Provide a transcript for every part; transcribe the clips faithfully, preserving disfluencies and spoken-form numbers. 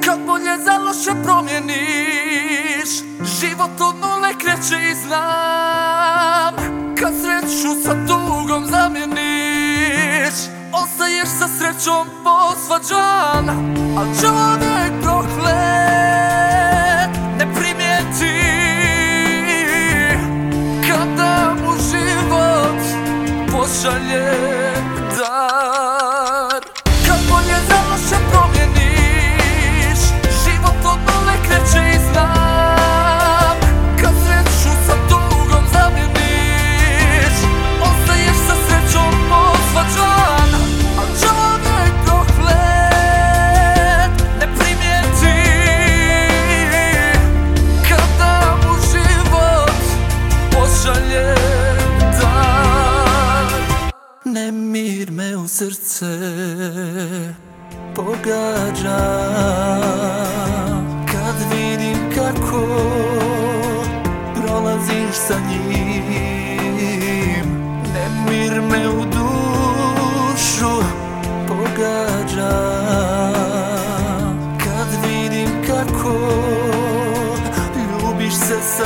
Kad bolje za loše promijeniš, život od nule kreće i znam. Kad sreću sa tugom zamijeniš, ostaješ sa srećom posvađan. Al čovjek proklet ne primijeti kada mu život pošalje dar. Kad bolje za loše promijeniš, život od nule kreće i znam. Kad sreću sa tugom zamijeniš, ostaješ sa srećom posvađan. Al čovjek proklet ne primijeti kada mu život pošalje dar. Nemir me u srce pogađa kad vidim kako prolaziš sa njim. Nemir me u dušu pogađa kad vidim kako ljubiš se sa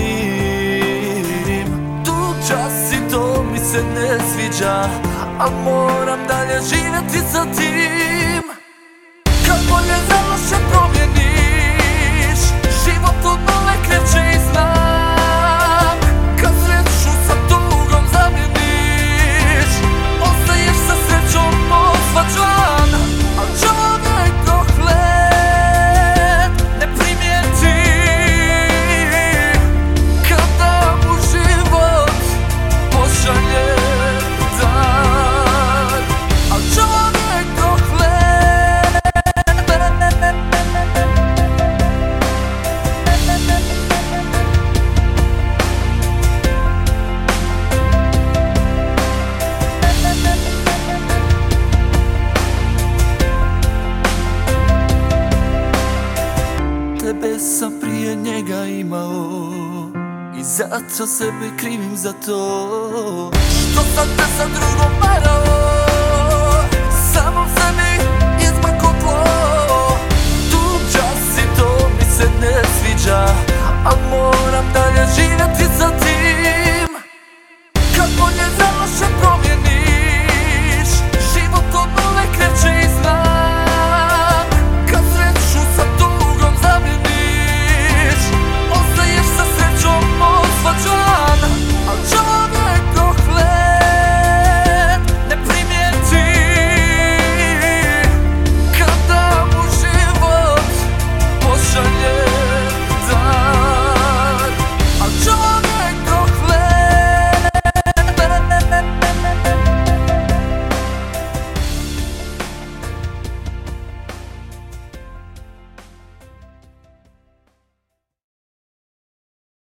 njim. Tuđa si, to mi se ne sviđa, al moram dalje živjeti sa tim. Kad bolje za loše promijeniš, život od nule kreće i znam. Kad sreću sa tugom zamijeniš, ostaješ sa srećom posvađan. Al čovjek proklet ne primijeti kada mu život pošalje dar. Al čovjek proklet tebe sam prije njega imao i zato sebe krivim za to što sam te sa drugom varao. Samom sebi izmakao tlo.